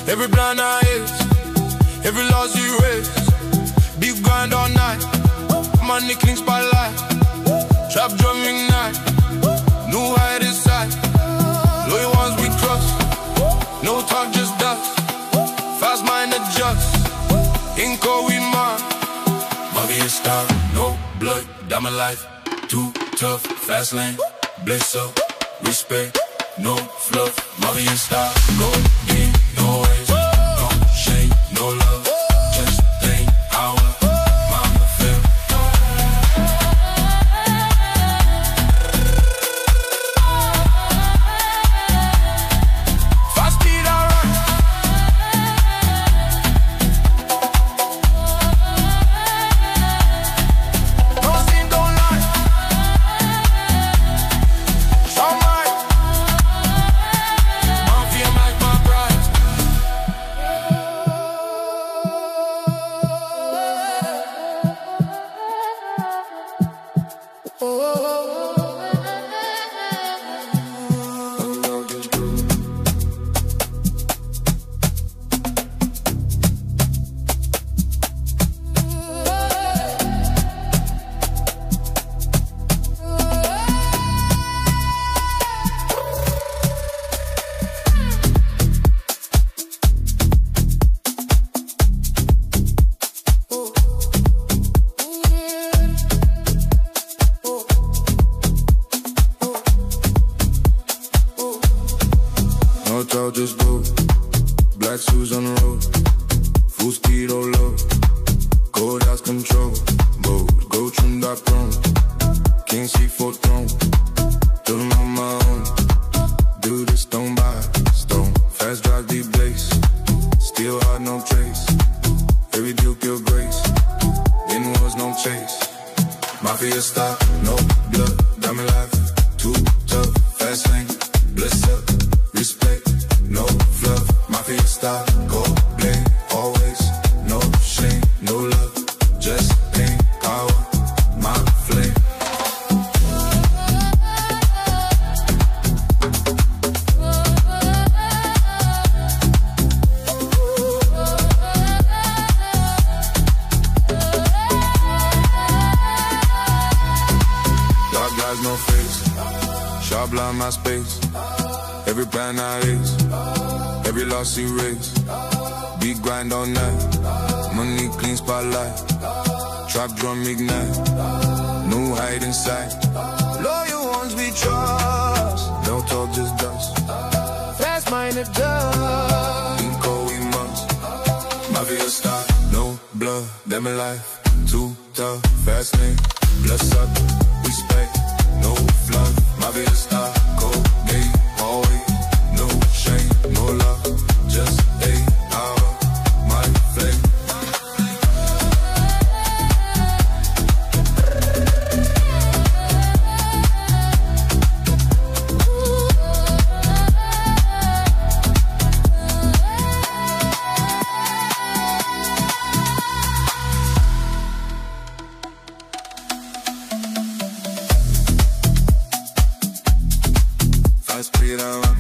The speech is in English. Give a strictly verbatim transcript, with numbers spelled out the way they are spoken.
Every blind eye is, every loss you raise. Big grind all night, money clean spotlight. Trap drum ignite, new height inside. Loyal ones we trust, no talk just dust. Fast mind adjust, Inco we mark. Mafia star, no blood, diamond life. Too tough, fast lane, bless up, respect, no fluff. Mafia star, go get no ways, no shame, no love. Just think how mama feel. Fast speed I run. No sin, don't lie. Show my Mafia like my pride. No talk, just go. Black shoes on the road, full speed, oh low. Gold house control, bold, go trim dot chrome. King C four throne, do them on my own. Do this stone by stone, fast drive, deep bass. Still hard, no trace. Every deal, kill grace. In was no chase. Mafia stop, no blood, diamond life. Too tough, fast lane, bless up, respect, no fluff. Mafia style, go play, always, no shame, no love. Just pain, power, my flame. Dark guys, no face. Sharp line, my space. Every brand I ace, every loss erase. Big grind all night, money clean spotlight. Trap drum ignite, new height inside. Loyal ones we trust, don't talk just dust. Fast minded dust, Inco we must. Mafia star, no blood, them alive. Too tough, fast lane, bless up, respect, no fluff. Mafia star, go gay, always, no shame, no love. Just a hour, my flame. Fast speed I run.